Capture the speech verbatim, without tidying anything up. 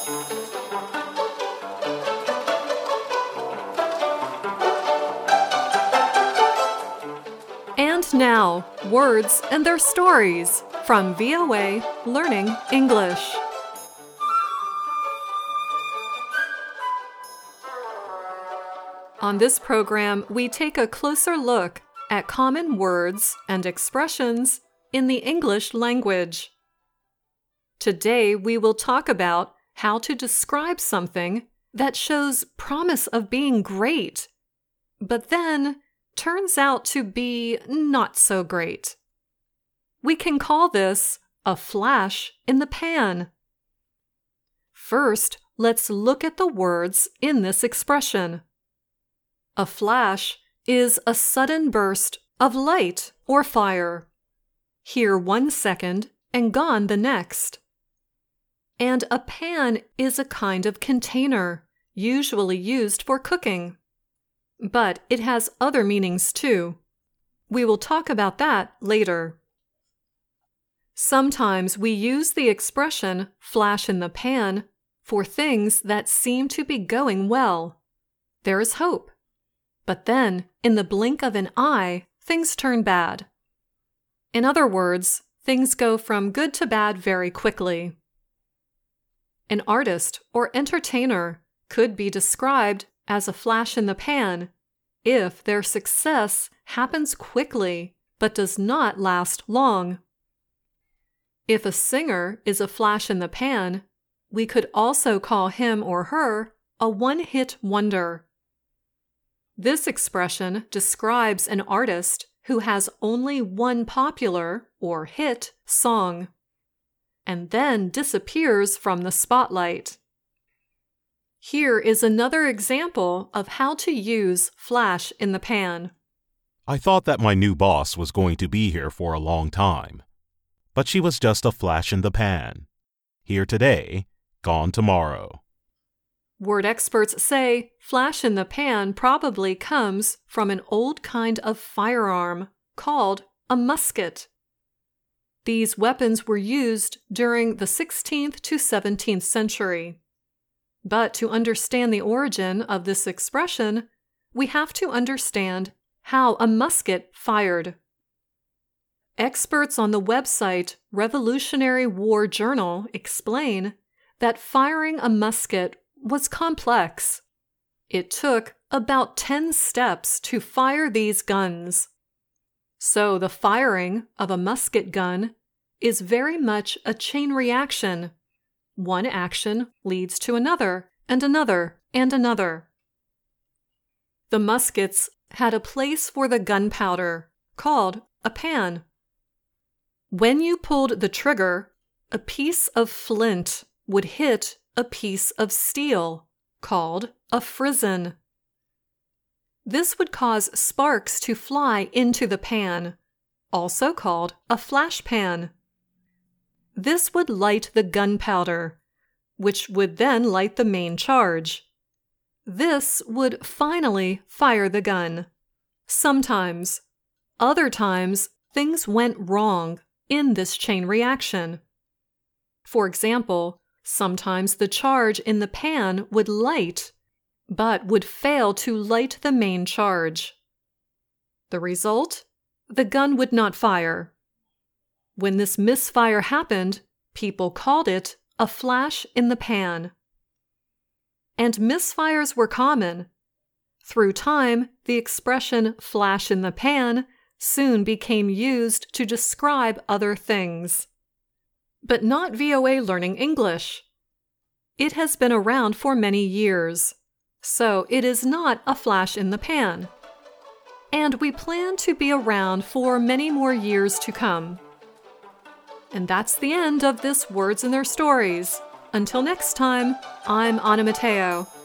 And now, words and their stories from V O A Learning English. On this program, we take a closer look at common words and expressions in the English language. Today, we will talk about how to describe something that shows promise of being great, but then turns out to be not so great. We can call this a flash in the pan. First, let's look at the words in this expression. A flash is a sudden burst of light or fire, here one second and gone the next. And a pan is a kind of container, usually used for cooking. But it has other meanings too. We will talk about that later. Sometimes we use the expression flash in the pan for things that seem to be going well. There is hope. But then, in the blink of an eye, things turn bad. In other words, things go from good to bad very quickly. An artist or entertainer could be described as a flash in the pan if their success happens quickly but does not last long. If a singer is a flash in the pan, we could also call him or her a one-hit wonder. This expression describes an artist who has only one popular or hit song and then disappears from the spotlight. Here is another example of how to use flash in the pan. I thought that my new boss was going to be here for a long time, but she was just a flash in the pan. Here today, gone tomorrow. Word experts say flash in the pan probably comes from an old kind of firearm called a musket. These weapons were used during the sixteenth to seventeenth century. But to understand the origin of this expression, we have to understand how a musket fired. Experts on the website Revolutionary War Journal explain that firing a musket was complex. It took about ten steps to fire these guns. So the firing of a musket gun is very much a chain reaction. One action leads to another, and another, and another. The muskets had a place for the gunpowder, called a pan. When you pulled the trigger, a piece of flint would hit a piece of steel, called a frizzen. This would cause sparks to fly into the pan, also called a flash pan. This would light the gunpowder, which would then light the main charge. This would finally fire the gun. Sometimes, other times, things went wrong in this chain reaction. For example, sometimes the charge in the pan would light, but would fail to light the main charge. The result? The gun would not fire. When this misfire happened, people called it a flash in the pan. And misfires were common. Through time, the expression flash in the pan soon became used to describe other things. But not V O A Learning English. It has been around for many years, so it is not a flash in the pan. And we plan to be around for many more years to come. And that's the end of this Words and Their Stories. Until next time, I'm Anna Matteo.